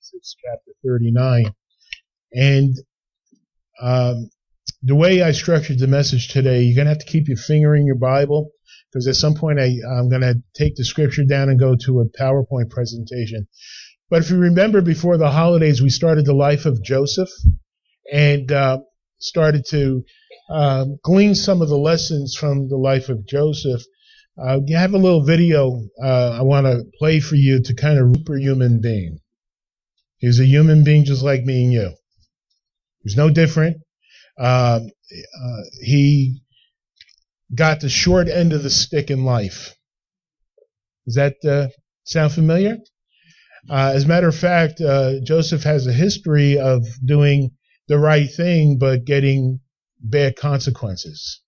Genesis chapter 39. And the way I structured the message today, you're going to have to keep your finger in your Bible, because at some point I'm going to take the scripture down and go to a PowerPoint presentation. But if you remember, before the holidays, we started the life of Joseph and started to glean some of the lessons from the life of Joseph. You have a little video I want to play for you to kind of superhuman being. He's a human being just like me and you. He's no different. He got the short end of the stick in life. Does that sound familiar? As a matter of fact, Joseph has a history of doing the right thing but getting bad consequences.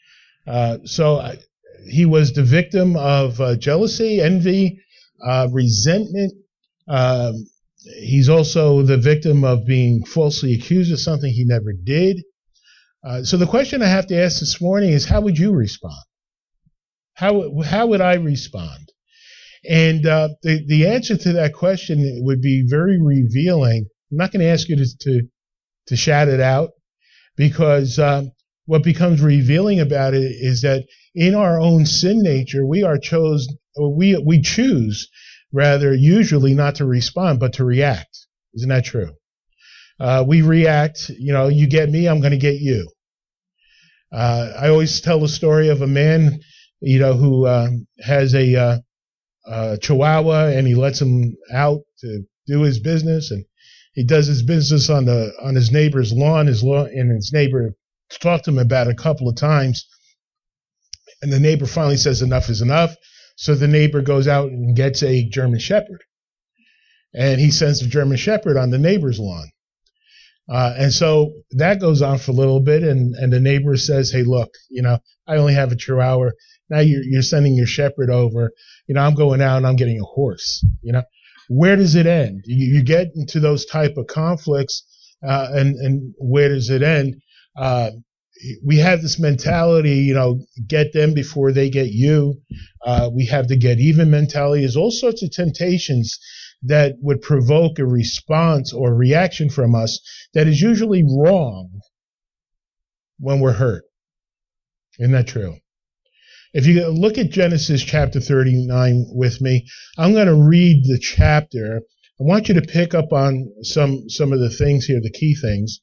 He was the victim of jealousy, envy, resentment. He's also the victim of being falsely accused of something he never did. So the question I have to ask this morning is, how would you respond? How would I respond? And the answer to that question would be very revealing. I'm not going to ask you to shout it out, because what becomes revealing about it is that in our own sin nature, we choose rather usually not to respond, but to react. Isn't that true? We react, you get me, I'm going to get you. I always tell the story of a man, who has a Chihuahua, and he lets him out to do his business, and he does his business on his neighbor's lawn. And his neighbor talked to him about it a couple of times, and the neighbor finally says enough is enough. So the neighbor goes out and gets a German Shepherd, and he sends the German Shepherd on the neighbor's lawn. And so that goes on for a little bit, and the neighbor says, "Hey, look, I only have a Chihuahua. Now you're sending your Shepherd over. I'm going out and I'm getting a horse." Where does it end? You get into those type of conflicts, and where does it end? We have this mentality, get them before they get you. We have the get even mentality. There's all sorts of temptations that would provoke a response or reaction from us that is usually wrong when we're hurt. Isn't that true? If you look at Genesis chapter 39 with me, I'm going to read the chapter. I want you to pick up on some of the things here, the key things.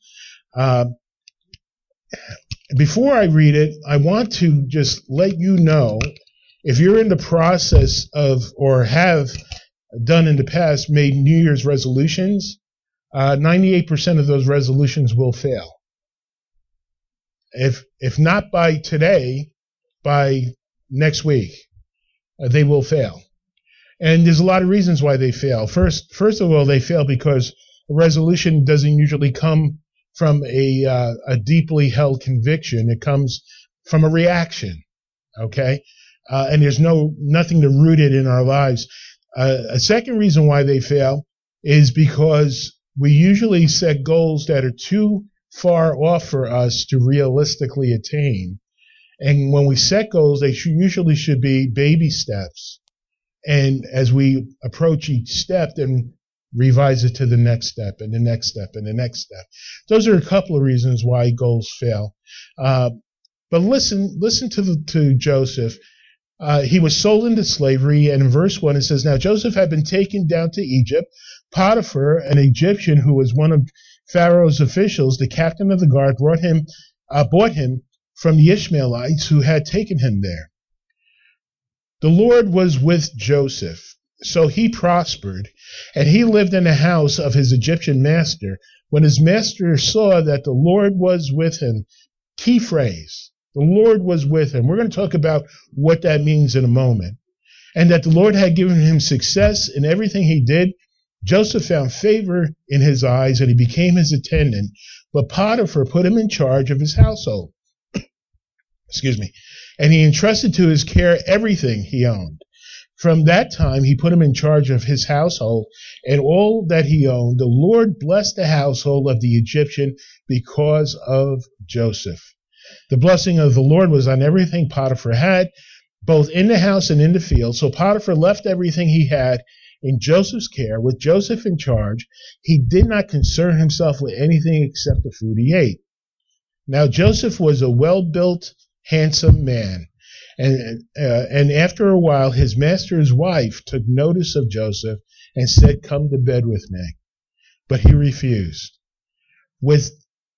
Before I read it, I want to just let you know, if you're in the process of, or have done in the past, made New Year's resolutions, 98% of those resolutions will fail. If not by today, by next week, they will fail. And there's a lot of reasons why they fail. First of all, they fail because a resolution doesn't usually come from a deeply held conviction. It comes from a reaction, okay? And there's nothing to root it in our lives. A second reason why they fail is because we usually set goals that are too far off for us to realistically attain. And when we set goals, they usually should be baby steps. And as we approach each step, then revise it to the next step and the next step and the next step. Those are a couple of reasons why goals fail. But listen to Joseph. He was sold into slavery, and in verse 1 it says, "Now Joseph had been taken down to Egypt. Potiphar, an Egyptian who was one of Pharaoh's officials, the captain of the guard, bought him from the Ishmaelites who had taken him there. The Lord was with Joseph, so he prospered, and he lived in the house of his Egyptian master. When his master saw that the Lord was with him," key phrase, the Lord was with him. We're going to talk about what that means in a moment. "And that the Lord had given him success in everything he did, Joseph found favor in his eyes, and he became his attendant. But Potiphar put him in charge of his household." Excuse me. "And he entrusted to his care everything he owned. From that time, he put him in charge of his household and all that he owned. The Lord blessed the household of the Egyptian because of Joseph. The blessing of the Lord was on everything Potiphar had, both in the house and in the field. So Potiphar left everything he had in Joseph's care, with Joseph in charge, he did not concern himself with anything except the food he ate. Now Joseph was a well-built, handsome man. And after a while, his master's wife took notice of Joseph and said, "Come to bed with me." But he refused. With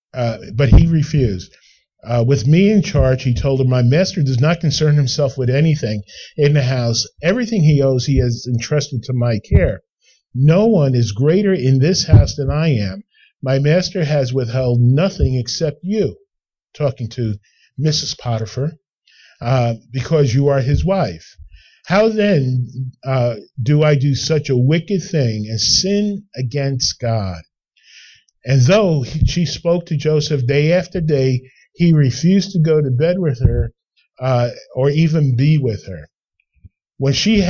me in charge, he told her, "My master does not concern himself with anything in the house. Everything he owes he has entrusted to my care. No one is greater in this house than I am. My master has withheld nothing except you," talking to Mrs. Potiphar, "because you are his wife. How then do I do such a wicked thing and sin against God?" And though she spoke to Joseph day after day, he refused to go to bed with her or even be with her. When she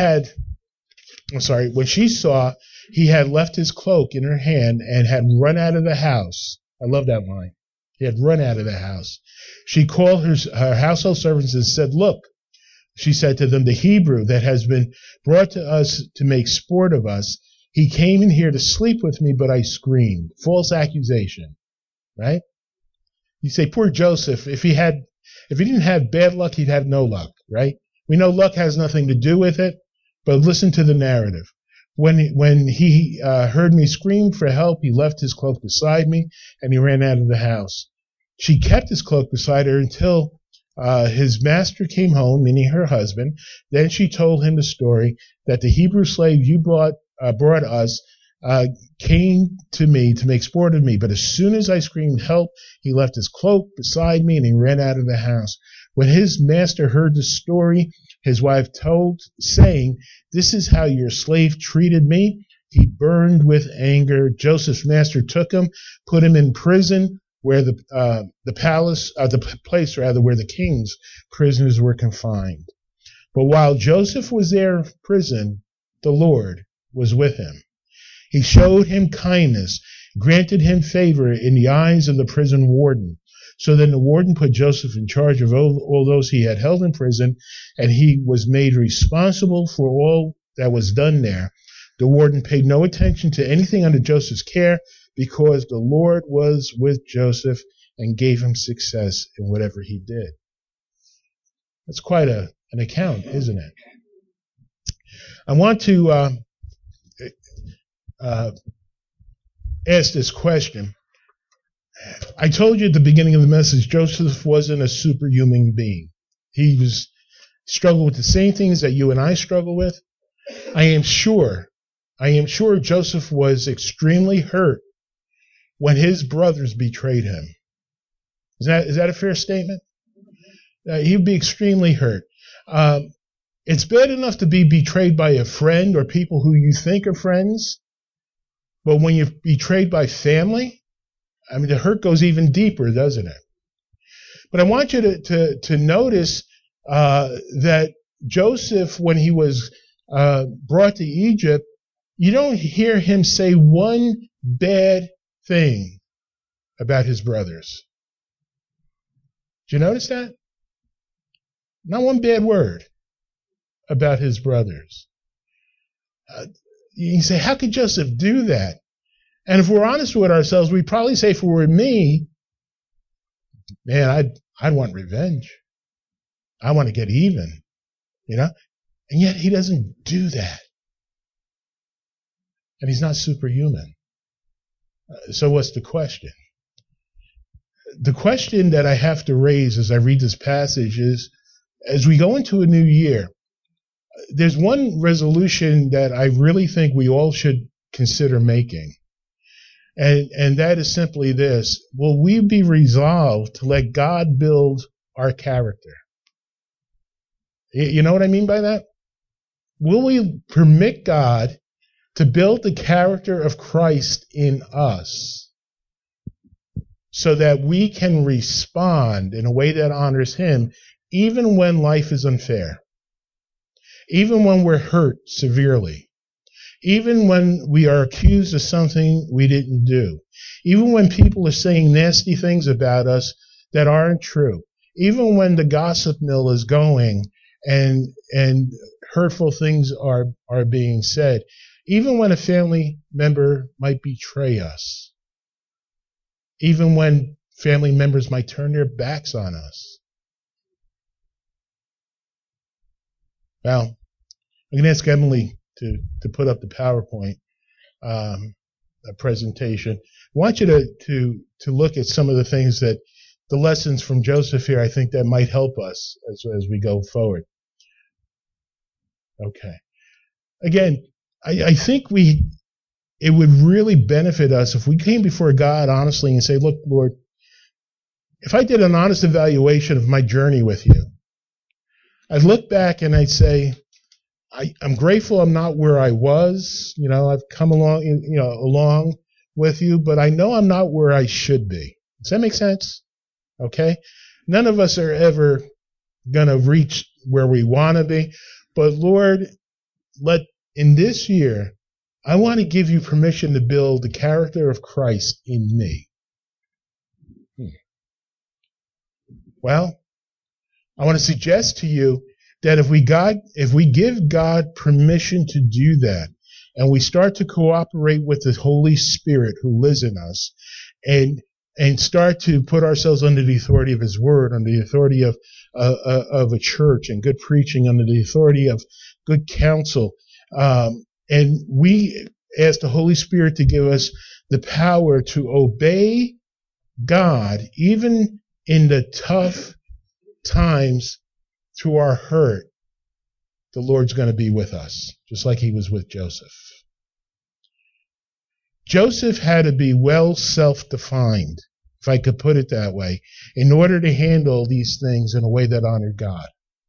saw he had left his cloak in her hand and had run out of the house. I love that line. He had run out of the house. She called her household servants and said, "Look," she said to them, "the Hebrew that has been brought to us to make sport of us, he came in here to sleep with me, but I screamed." False accusation, right? You say, poor Joseph, if he didn't have bad luck, he'd have no luck, right? We know luck has nothing to do with it, but listen to the narrative. When he heard me scream for help, he left his cloak beside me and he ran out of the house. She kept his cloak beside her until his master came home, meaning her husband. Then she told him the story that the Hebrew slave you brought us came to me to make sport of me. But as soon as I screamed help, he left his cloak beside me and he ran out of the house. When his master heard the story, his wife told, saying, "This is how your slave treated me," he burned with anger. Joseph's master took him, put him in prison, where the place where the king's prisoners were confined. But while Joseph was there in prison, the Lord was with him. He showed him kindness, granted him favor in the eyes of the prison warden. So then the warden put Joseph in charge of all those he had held in prison, and he was made responsible for all that was done there. The warden paid no attention to anything under Joseph's care, because the Lord was with Joseph and gave him success in whatever he did. That's quite an account, isn't it? I want to ask this question. I told you at the beginning of the message, Joseph wasn't a superhuman being. He struggled with the same things that you and I struggle with. I am sure Joseph was extremely hurt when his brothers betrayed him. Is that a fair statement? He'd be extremely hurt. It's bad enough to be betrayed by a friend or people who you think are friends, but when you're betrayed by family, I mean, the hurt goes even deeper, doesn't it? But I want you to notice that Joseph, when he was brought to Egypt, you don't hear him say one bad thing about his brothers. Did you notice that? Not one bad word about his brothers. You can say, how could Joseph do that? And if we're honest with ourselves, we'd probably say, if it were me, man, I'd want revenge. I want to get even, you know? And yet he doesn't do that. And he's not superhuman. So what's the question? The question that I have to raise as I read this passage is, as we go into a new year, there's one resolution that I really think we all should consider making. And that is simply this: will we be resolved to let God build our character? You know what I mean by that? Will we permit God to build the character of Christ in us so that we can respond in a way that honors Him, even when life is unfair, even when we're hurt severely, even when we are accused of something we didn't do, even when people are saying nasty things about us that aren't true, even when the gossip mill is going and hurtful things are being said. even when a family member might betray us, even when family members might turn their backs on us. Well, I'm going to ask Emily to put up the PowerPoint presentation. I want you to look at some of the things that the lessons from Joseph here, I think that might help us as we go forward. Okay. Again, I think it would really benefit us if we came before God honestly and say, look, Lord, if I did an honest evaluation of my journey with you, I'd look back and I'd say, I'm grateful I'm not where I was. I've come along with you, but I know I'm not where I should be. Does that make sense? Okay? None of us are ever going to reach where we want to be. But Lord, in this year, I want to give you permission to build the character of Christ in me. Well, I want to suggest to you that if we give God permission to do that, and we start to cooperate with the Holy Spirit who lives in us, and start to put ourselves under the authority of His Word, under the authority of a church and good preaching, under the authority of good counsel, and we ask the Holy Spirit to give us the power to obey God, even in the tough times through our hurt, the Lord's going to be with us, just like He was with Joseph. Joseph had to be well self-defined, if I could put it that way, in order to handle these things in a way that honored God.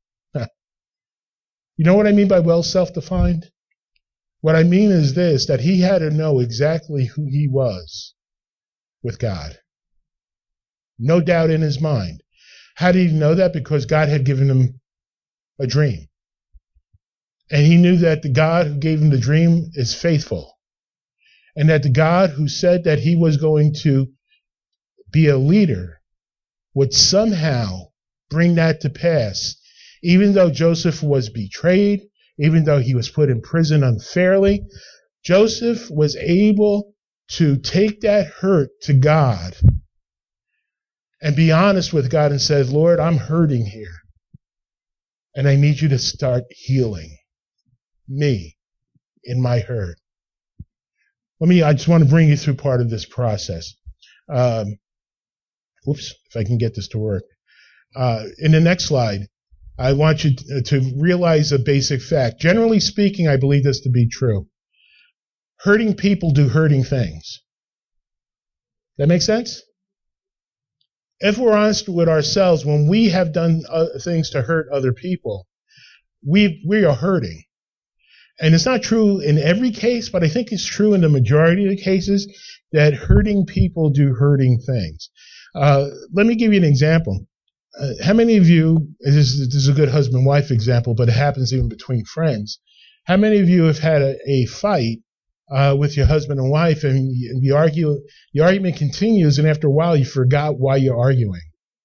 You know what I mean by well self-defined? What I mean is this, that he had to know exactly who he was with God. No doubt in his mind. How did he know that? Because God had given him a dream. And he knew that the God who gave him the dream is faithful. And that the God who said that he was going to be a leader would somehow bring that to pass. Even though Joseph was betrayed, even though he was put in prison unfairly, Joseph was able to take that hurt to God and be honest with God and say, Lord, I'm hurting here. And I need you to start healing me in my hurt. I just want to bring you through part of this process. If I can get this to work. In the next slide, I want you to realize a basic fact. Generally speaking, I believe this to be true. Hurting people do hurting things. That make sense? If we're honest with ourselves, when we have done things to hurt other people, we are hurting. And it's not true in every case, but I think it's true in the majority of the cases that hurting people do hurting things. Let me give you an example. How many of you, this is a good husband-wife example, but it happens even between friends. How many of you have had a fight with your husband and wife, and the argument continues, and after a while you forgot why you're arguing?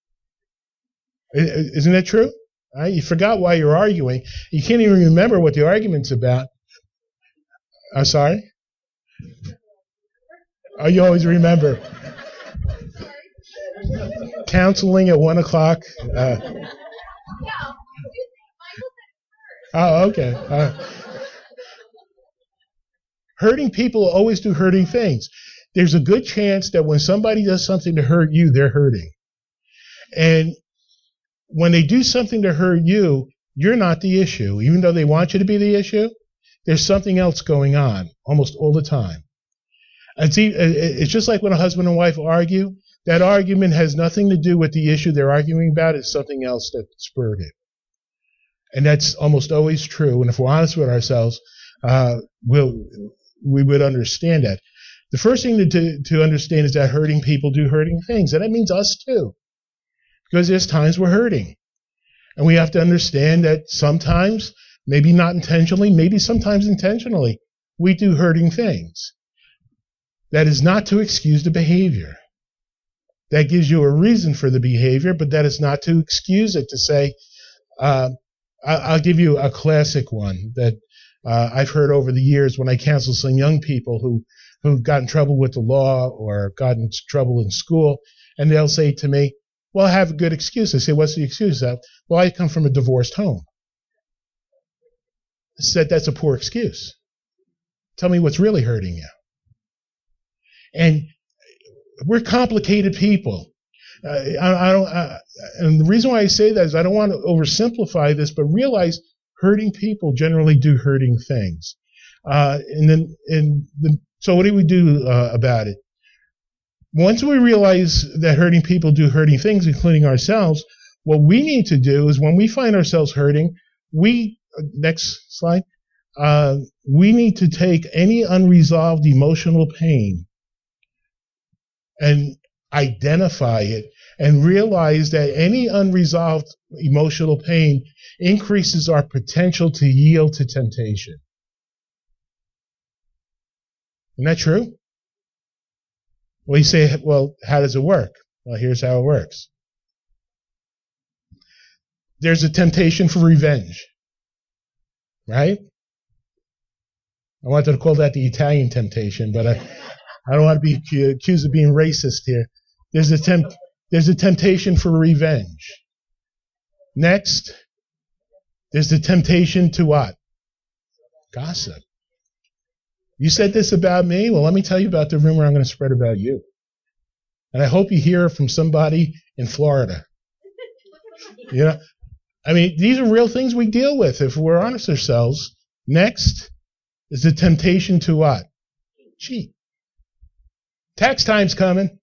Isn't that true? Right? You forgot why you're arguing. You can't even remember what the argument's about. I'm sorry? Oh, you always remember. Counseling at 1 o'clock. Oh, okay. Hurting people always do hurting things. There's a good chance that when somebody does something to hurt you, they're hurting. And when they do something to hurt you, you're not the issue. Even though they want you to be the issue, there's something else going on almost all the time. It's just like when a husband and wife argue. That argument has nothing to do with the issue they're arguing about. It's something else that spurred it. And that's almost always true. And if we're honest with ourselves, we would understand that. The first thing to understand is that hurting people do hurting things. And that means us too. Because there's times we're hurting. And we have to understand that sometimes, maybe not intentionally, maybe sometimes intentionally, we do hurting things. That is not to excuse the behavior. That gives you a reason for the behavior, but that is not to excuse it, to say, I'll give you a classic one that I've heard over the years when I counsel some young people who've gotten in trouble with the law or gotten in trouble in school, and they'll say to me, well, I have a good excuse. I say, what's the excuse? Well, I come from a divorced home. I said, that's a poor excuse. Tell me what's really hurting you. And we're complicated people. And the reason why I say that is I don't want to oversimplify this, but realize hurting people generally do hurting things. So what do we do about it? Once we realize that hurting people do hurting things, including ourselves, what we need to do is when we find ourselves hurting, next slide, we need to take any unresolved emotional pain and identify it and realize that any unresolved emotional pain increases our potential to yield to temptation. Isn't that true? Well, you say, well, how does it work? Well, here's how it works. There's a temptation for revenge, right? I wanted to call that the Italian temptation, but I don't want to be accused of being racist here. There's a temptation for revenge. Next, there's the temptation to what? Gossip. You said this about me? Well, let me tell you about the rumor I'm going to spread about you. And I hope you hear it from somebody in Florida. You know, I mean, these are real things we deal with if we're honest ourselves. Next is the temptation to what? Cheat. Tax time's coming.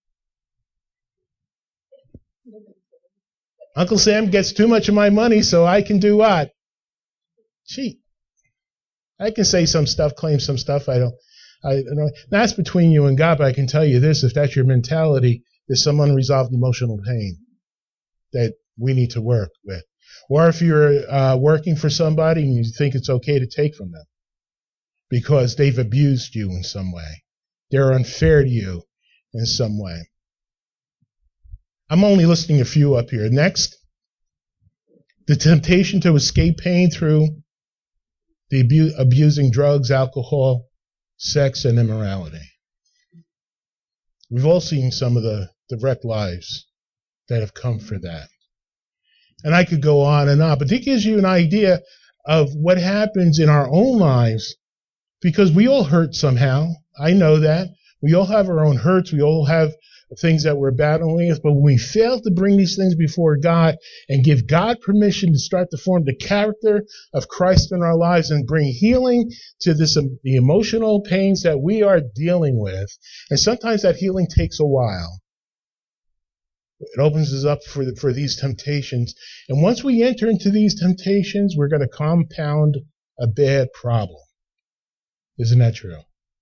Uncle Sam gets too much of my money, so I can do what? Cheat. I can say some stuff, claim some stuff. I don't. That's between you and God, but I can tell you this: if that's your mentality, there's some unresolved emotional pain that we need to work with. Or if you're working for somebody and you think it's okay to take from them because they've abused you in some way, they're unfair to you in some way. I'm only listing a few up here. Next, the temptation to escape pain through the abusing drugs, alcohol, sex, and immorality. We've all seen some of the wrecked lives that have come for that. And I could go on and on, but it gives you an idea of what happens in our own lives because we all hurt somehow. I know that. We all have our own hurts. We all have things that we're battling with, but when we fail to bring these things before God and give God permission to start to form the character of Christ in our lives and bring healing to the emotional pains that we are dealing with, and sometimes that healing takes a while. It opens us up for these temptations, and once we enter into these temptations, we're going to compound a bad problem. Isn't that true?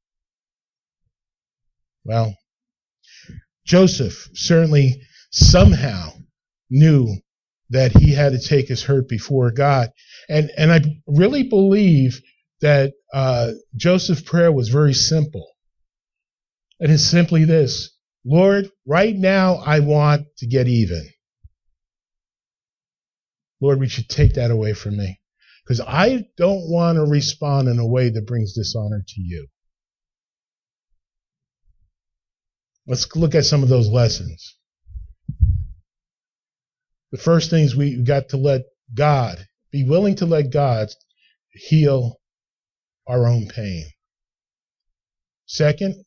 Well, Joseph certainly somehow knew that he had to take his hurt before God. And I really believe that Joseph's prayer was very simple. It is simply this: Lord, right now I want to get even. Lord, we should take that away from me, because I don't want to respond in a way that brings dishonor to you. Let's look at some of those lessons. The first thing is we got to let God, be willing to let God heal our own pain. Second,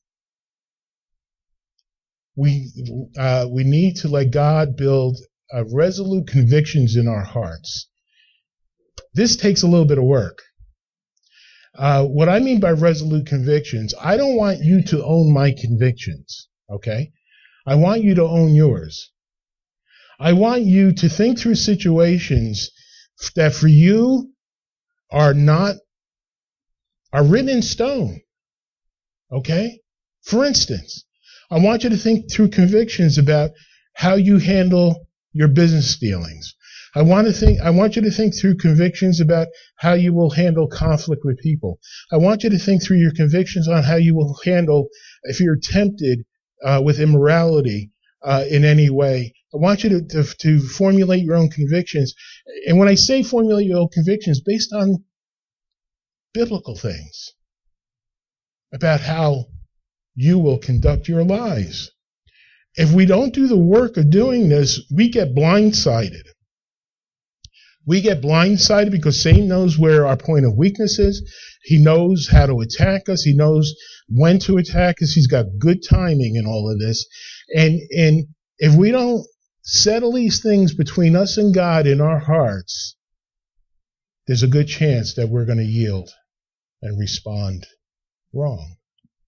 we need to let God build resolute convictions in our hearts. This takes a little bit of work. What I mean by resolute convictions, I don't want you to own my convictions. Okay? I want you to own yours. I want you to think through situations that for you are written in stone. Okay? For instance, I want you to think through convictions about how you handle your business dealings. I want you to think through convictions about how you will handle conflict with people. I want you to think through your convictions on how you will handle if you're tempted with immorality in any way. I want you to formulate your own convictions. And when I say formulate your own convictions, based on biblical things about how you will conduct your lives. If we don't do the work of doing this, we get blindsided. We get blindsided because Satan knows where our point of weakness is. He knows how to attack us. He knows when to attack us. He's got good timing in all of this. And if we don't settle these things between us and God in our hearts, there's a good chance that we're going to yield and respond wrong.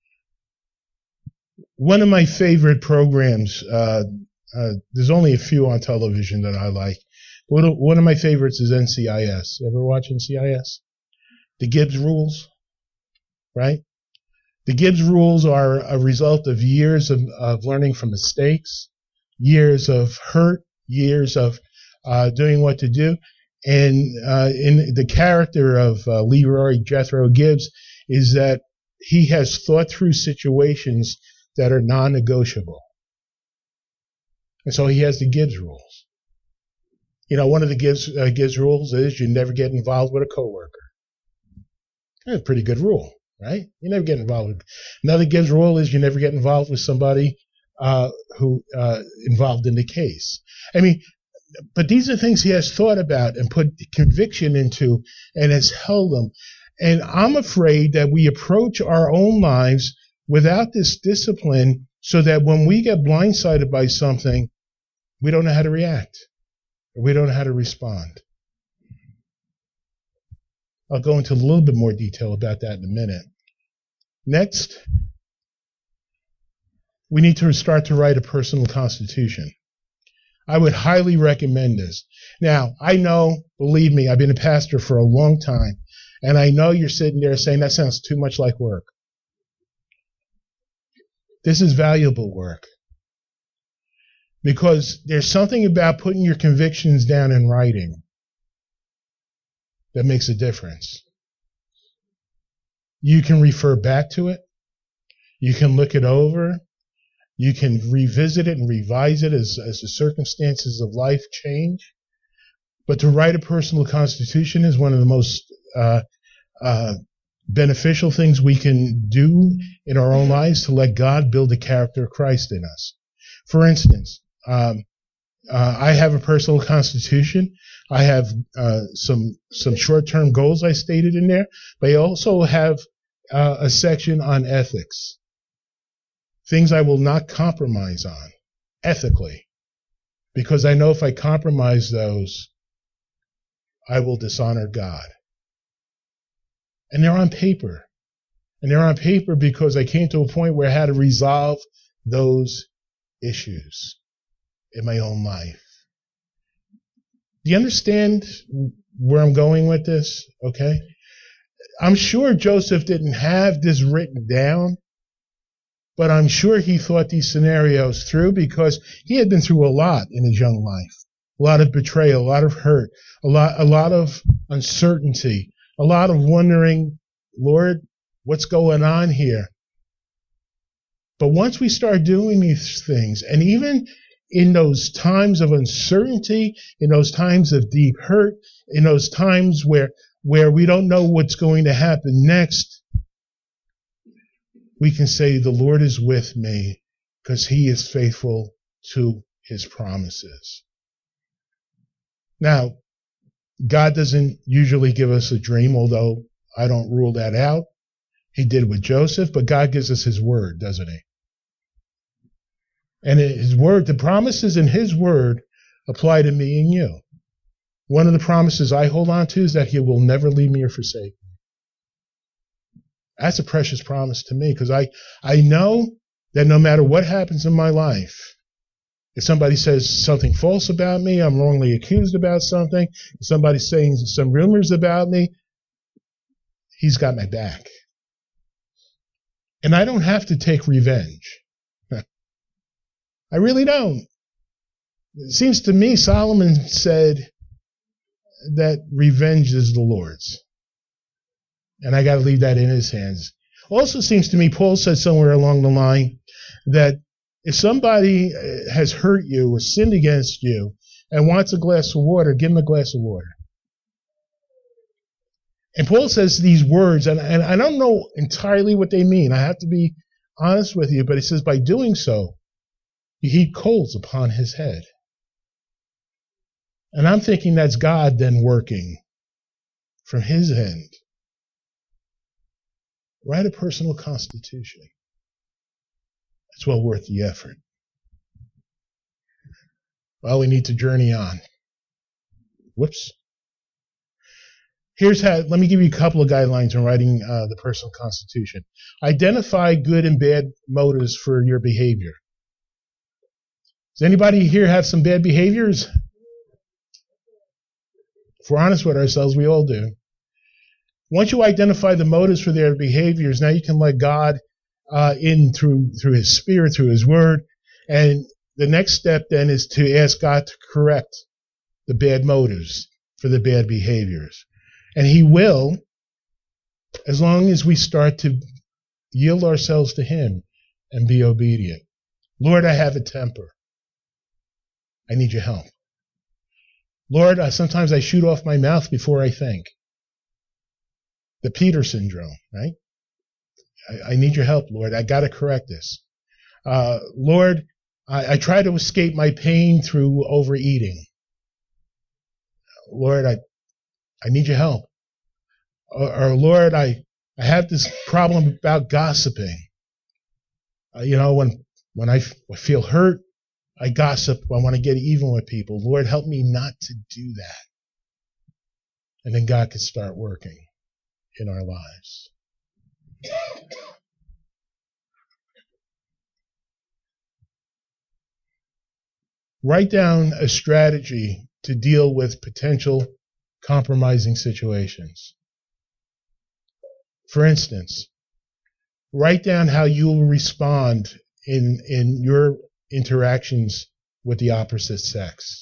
One of my favorite programs, there's only a few on television that I like. One of my favorites is NCIS. Ever watch NCIS? The Gibbs Rules, right? The Gibbs Rules are a result of years of learning from mistakes, years of hurt, years of doing what to do. And in the character of Leroy Jethro Gibbs is that he has thought through situations that are non-negotiable. And so he has the Gibbs Rules. You know, one of the Gibbs rules is you never get involved with a coworker. That's a pretty good rule, right? You never get involved with. Another Gibbs rule is you never get involved with somebody who involved in the case. I mean, but these are things he has thought about and put conviction into and has held them. And I'm afraid that we approach our own lives without this discipline so that when we get blindsided by something, we don't know how to react. We don't know how to respond. I'll go into a little bit more detail about that in a minute. Next, we need to start to write a personal constitution. I would highly recommend this. Now, I know, believe me, I've been a pastor for a long time, and I know you're sitting there saying that sounds too much like work. This is valuable work. Because there's something about putting your convictions down in writing that makes a difference. You can refer back to it. You can look it over. You can revisit it and revise it as the circumstances of life change. But to write a personal constitution is one of the most beneficial things we can do in our own lives to let God build the character of Christ in us. For instance, I have a personal constitution. I have some short-term goals I stated in there, but I also have a section on ethics, things I will not compromise on ethically, because I know if I compromise those, I will dishonor God. And they're on paper. And they're on paper because I came to a point where I had to resolve those issues in my own life. Do you understand where I'm going with this? Okay. I'm sure Joseph didn't have this written down, but I'm sure he thought these scenarios through because he had been through a lot in his young life. A lot of betrayal, a lot of hurt, a lot of uncertainty, a lot of wondering, Lord, what's going on here? But once we start doing these things, and even in those times of uncertainty, in those times of deep hurt, in those times where we don't know what's going to happen next, we can say, the Lord is with me because he is faithful to his promises. Now, God doesn't usually give us a dream, although I don't rule that out. He did with Joseph, but God gives us his word, doesn't he? And his word, the promises in his word apply to me and you. One of the promises I hold on to is that he will never leave me or forsake me. That's a precious promise to me because I know that no matter what happens in my life, if somebody says something false about me, I'm wrongly accused about something, if somebody's saying some rumors about me, he's got my back. And I don't have to take revenge. I really don't. It seems to me Solomon said that revenge is the Lord's. And I got to leave that in his hands. Also seems to me Paul said somewhere along the line that if somebody has hurt you or sinned against you and wants a glass of water, give them a glass of water. And Paul says these words, and I don't know entirely what they mean. I have to be honest with you, but he says, by doing so, you heap coals upon his head. And I'm thinking that's God then working from his end. Write a personal constitution. It's well worth the effort. Well, we need to journey on. Whoops. Let me give you a couple of guidelines on writing the personal constitution. Identify good and bad motives for your behavior. Does anybody here have some bad behaviors? If we're honest with ourselves, we all do. Once you identify the motives for their behaviors, now you can let God in through his Spirit, through his Word. And the next step then is to ask God to correct the bad motives for the bad behaviors. And he will, as long as we start to yield ourselves to him and be obedient. Lord, I have a temper. I need your help. Lord, sometimes I shoot off my mouth before I think. The Peter syndrome, right? I need your help, Lord. I got to correct this. Lord, I try to escape my pain through overeating. Lord, I need your help. Or Lord, I have this problem about gossiping. When I feel hurt, I gossip. I want to get even with people. Lord, help me not to do that. And then God can start working in our lives. Write down a strategy to deal with potential compromising situations. For instance, write down how you will respond in your interactions with the opposite sex.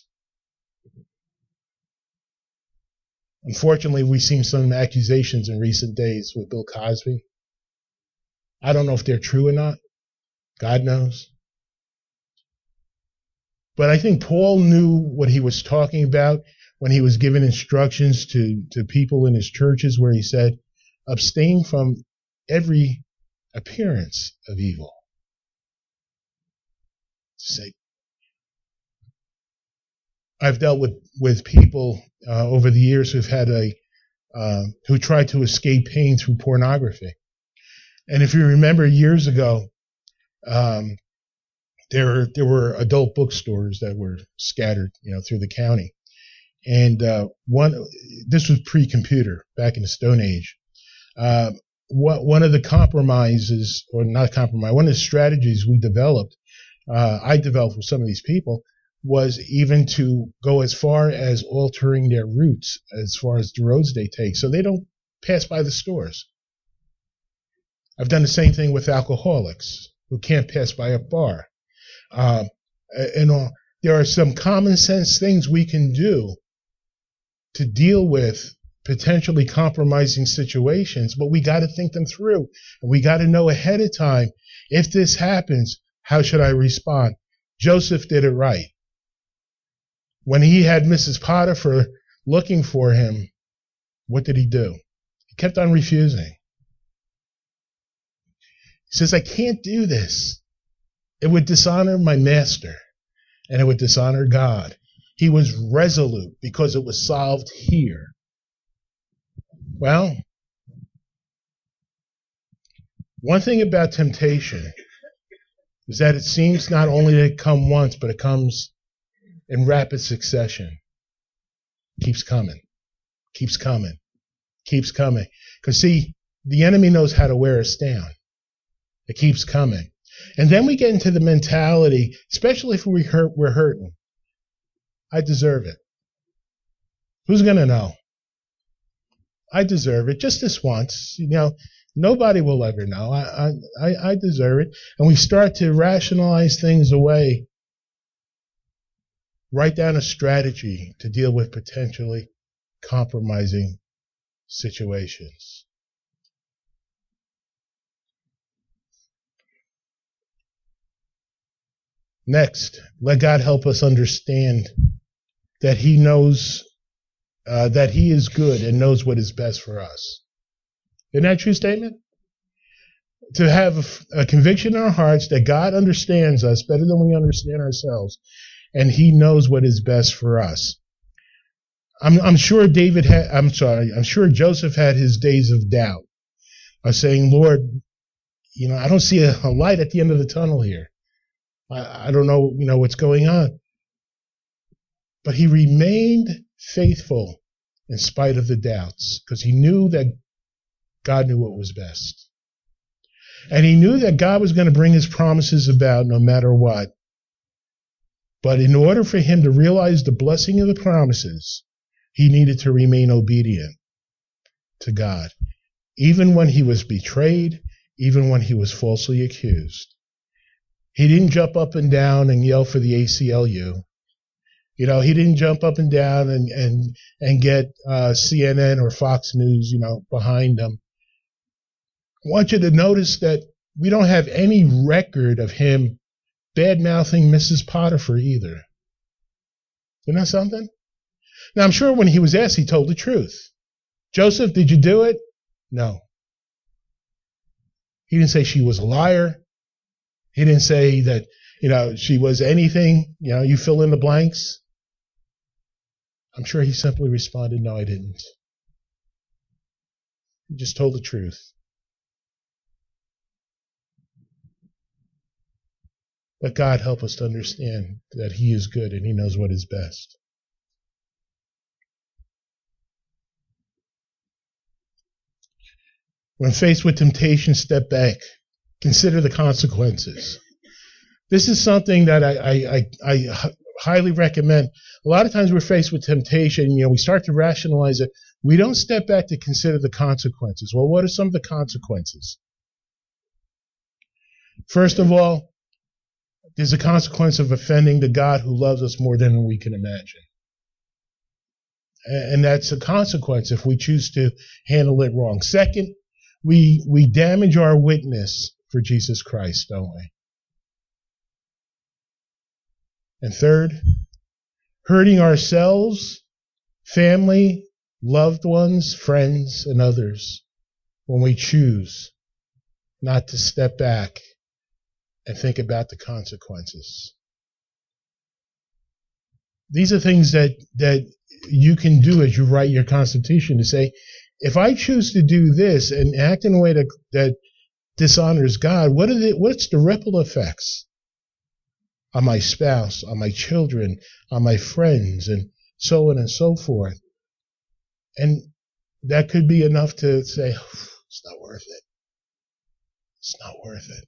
Unfortunately, we've seen some accusations in recent days with Bill Cosby. I don't know if they're true or not. God knows. But I think Paul knew what he was talking about when he was giving instructions to people in his churches where he said, abstain from every appearance of evil. I've dealt with people over the years who've had who tried to escape pain through pornography. And if you remember years ago, there were adult bookstores that were scattered, through the county. And this was pre-computer, back in the Stone Age. One of the compromises, or not compromise, one of the strategies we developed, I developed with some of these people, was even to go as far as altering their routes as far as the roads they take, so they don't pass by the stores. I've done the same thing with alcoholics who can't pass by a bar. There are some common sense things we can do to deal with potentially compromising situations, but we got to think them through. And we got to know ahead of time, if this happens, how should I respond? Joseph did it right. When he had Mrs. Potiphar looking for him, what did he do? He kept on refusing. He says, I can't do this. It would dishonor my master, and it would dishonor God. He was resolute because it was solved here. Well, one thing about temptation is that it seems not only to come once, but it comes in rapid succession. Keeps coming. Keeps coming. Keeps coming. Because see, the enemy knows how to wear us down. It keeps coming. And then we get into the mentality, especially if we're hurting. I deserve it. Who's going to know? I deserve it just this once. Nobody will ever know. I deserve it. And we start to rationalize things away. Write down a strategy to deal with potentially compromising situations. Next, let God help us understand that He knows that he is good and knows what is best for us. Isn't that a true statement? To have a conviction in our hearts that God understands us better than we understand ourselves, and he knows what is best for us. I'm sure Joseph had his days of doubt, saying, Lord, I don't see a light at the end of the tunnel here. I don't know, what's going on. But he remained faithful in spite of the doubts, because he knew that God knew what was best. And he knew that God was going to bring his promises about no matter what. But in order for him to realize the blessing of the promises, he needed to remain obedient to God, even when he was betrayed, even when he was falsely accused. He didn't jump up and down and yell for the ACLU. He didn't jump up and down and get CNN or Fox News, behind him. I want you to notice that we don't have any record of him bad-mouthing Mrs. Potiphar either. Isn't that something? Now, I'm sure when he was asked, he told the truth. Joseph, did you do it? No. He didn't say she was a liar. He didn't say that, she was anything. You fill in the blanks. I'm sure he simply responded, no, I didn't. He just told the truth. But God help us to understand that he is good and he knows what is best. When faced with temptation, step back. Consider the consequences. This is something that I highly recommend. A lot of times we're faced with temptation, we start to rationalize it. We don't step back to consider the consequences. Well, what are some of the consequences? First of all, there's a consequence of offending the God who loves us more than we can imagine. And that's a consequence if we choose to handle it wrong. Second, we damage our witness for Jesus Christ, don't we? And third, hurting ourselves, family, loved ones, friends, and others when we choose not to step back and think about the consequences. These are things that you can do as you write your Constitution, to say, if I choose to do this and act in a way that dishonors God, what's the ripple effects on my spouse, on my children, on my friends, and so on and so forth? And that could be enough to say, it's not worth it. It's not worth it.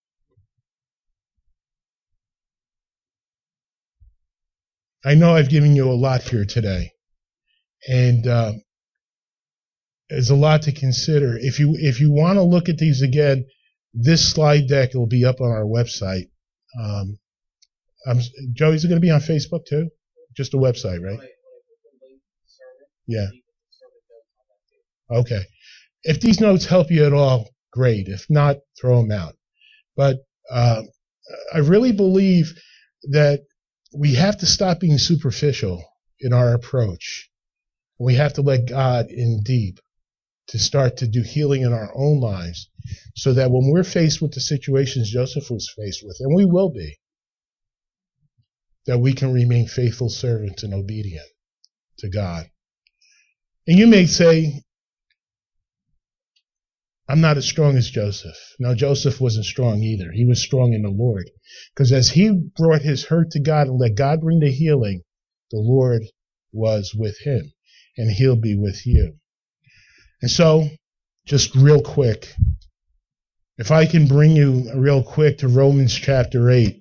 I know I've given you a lot here today, and there's a lot to consider. If you want to look at these again, this slide deck will be up on our website. Joe, is it going to be on Facebook too? Just a website, right? Yeah. Okay. If these notes help you at all, great. If not, throw them out. But I really believe that we have to stop being superficial in our approach. We have to let God in deep to start to do healing in our own lives, so that when we're faced with the situations Joseph was faced with, and we will be, that we can remain faithful servants and obedient to God. And you may say, I'm not as strong as Joseph. No, Joseph wasn't strong either. He was strong in the Lord. Because as he brought his hurt to God and let God bring the healing, the Lord was with him, and he'll be with you. And so, just real quick, if I can bring you real quick to Romans chapter 8.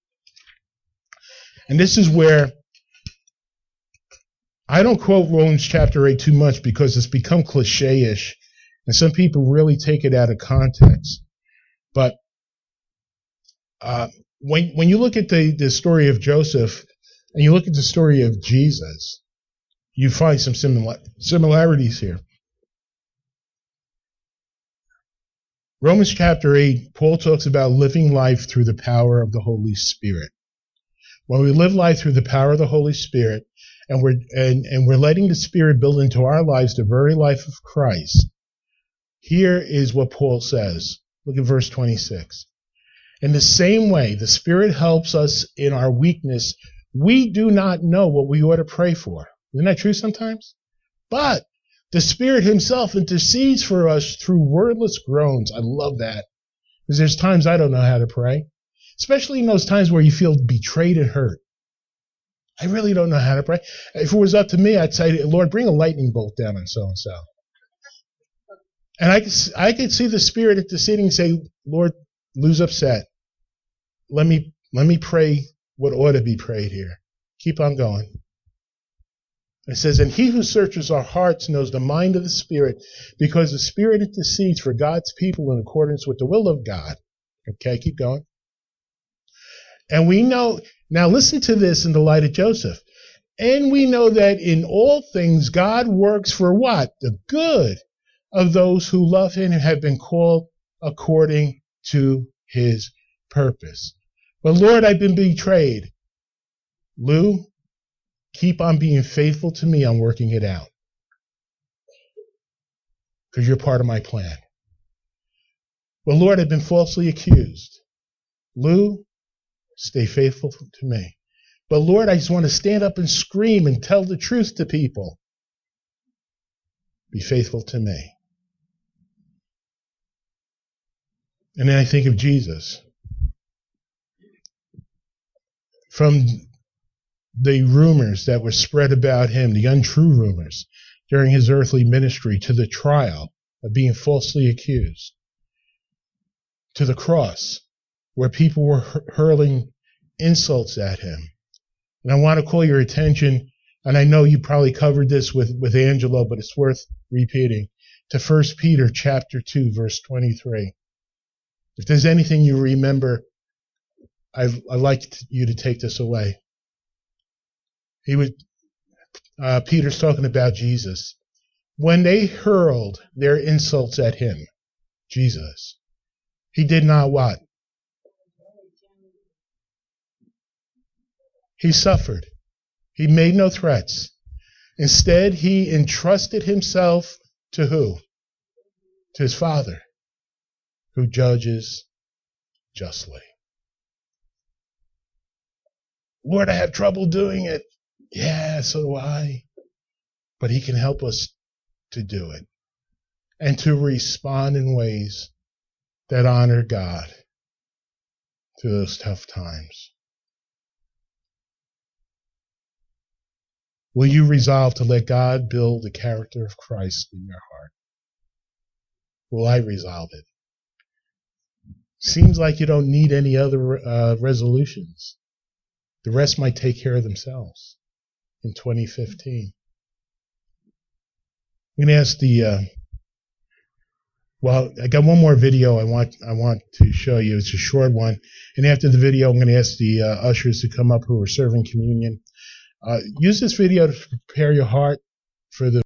And this is where I don't quote Romans chapter 8 too much, because it's become cliche-ish, and some people really take it out of context. But when you look at the story of Joseph, and you look at the story of Jesus, you find some similarities here. Romans chapter 8, Paul talks about living life through the power of the Holy Spirit. When we live life through the power of the Holy Spirit, and we're letting the Spirit build into our lives the very life of Christ, here is what Paul says. Look at verse 26. In the same way, the Spirit helps us in our weakness. We do not know what we ought to pray for. Isn't that true sometimes? But the Spirit himself intercedes for us through wordless groans. I love that. Because there's times I don't know how to pray. Especially in those times where you feel betrayed and hurt. I really don't know how to pray. If it was up to me, I'd say, Lord, bring a lightning bolt down on so-and-so. And I could see the Spirit interceding and say, Lord, Lou's upset. Let me pray what ought to be prayed here. Keep on going. It says, and he who searches our hearts knows the mind of the Spirit, because the Spirit intercedes for God's people in accordance with the will of God. Okay, keep going. And we know, now listen to this in the light of Joseph. And we know that in all things God works for what? The good of those who love him and have been called according to his purpose. But Lord, I've been betrayed. Lou, keep on being faithful to me on working it out. Because you're part of my plan. Well, Lord, I've been falsely accused. Lou, stay faithful to me. But Lord, I just want to stand up and scream and tell the truth to people. Be faithful to me. And then I think of Jesus. From the rumors that were spread about him, the untrue rumors during his earthly ministry, to the trial of being falsely accused, to the cross where people were hurling insults at him. And I want to call your attention, and I know you probably covered this with Angelo, but it's worth repeating, to 1 Peter chapter 2, verse 23. If there's anything you remember, I'd like you to take this away. Peter's talking about Jesus. When they hurled their insults at him, Jesus, he did not what? He suffered. He made no threats. Instead, he entrusted himself to who? To his Father, who judges justly. Lord, I have trouble doing it. Yeah, so do I. But he can help us to do it and to respond in ways that honor God through those tough times. Will you resolve to let God build the character of Christ in your heart? Will I resolve it? Seems like you don't need any other resolutions. The rest might take care of themselves in 2015. I'm going to ask I got one more video I want to show you. It's a short one. And after the video, I'm going to ask the ushers to come up who are serving communion. Use this video to prepare your heart for the